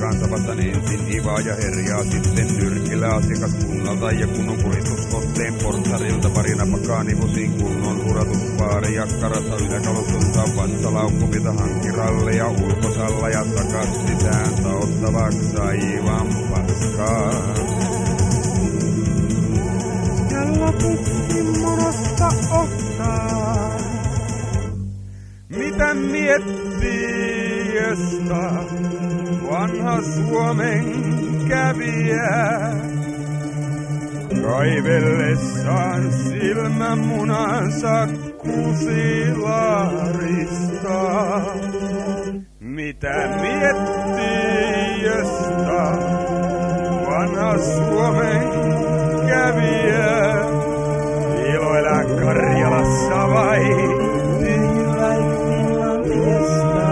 paikkaansa vastaan ensin Ivaa ja Herjaa, sitten nyrkillä asiakaskunnalta ja kunnon kuristusotteen portsarilta parina pakaanivusiin kunnon uratuspaari jakkarassa yläkalustunta vatsalaukkumita hankiralle ja ulkosalla ja takas sisään taottavaksi aivan paskaa. Ja lopuksi monasta ottaa, mitä miettii, josta vanha Suomen kävijä, kaivellessaan silmämunansa kusilaarista. Mitä miettii, josta vanha Suomen kävijä, iloilla Karjalassa vai tyhjillä Finlandiasta?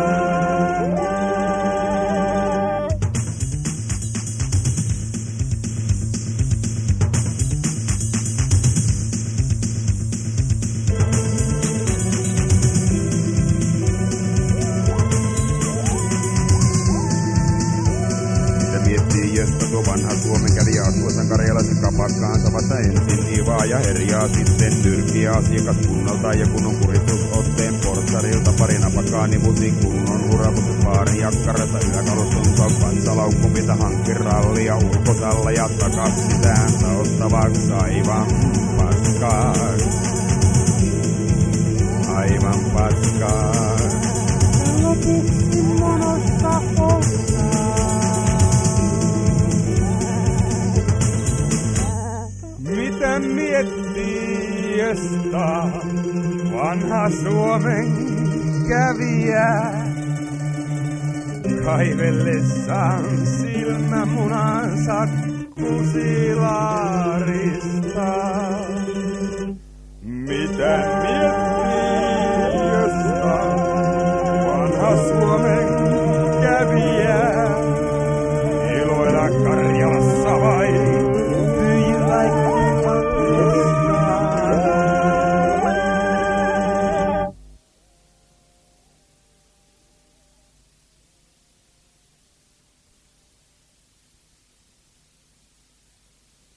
Josta tuo vanha Suomen kävijä asuessaan Karjalassa kapakkaansa vasta ensin Ivaa ja Herjaa, sitten nyrkiä asiakaskunnalta ja kunnon kuristusotteen portsarilta parina pakaanivusiin kunnon uratuspaari jakkarassa yläkalustunta vatsalaukkumita hankkiralli ja ulkosalla ja takas sisään taottavaksi aivan paskaa. Aivan paskaa. Lopuksi monesta ottaa. Mitä miettii, josta vanha Suomen kävijä, kaivellessaan silmämunansa kusilaarista? Mitä miettii?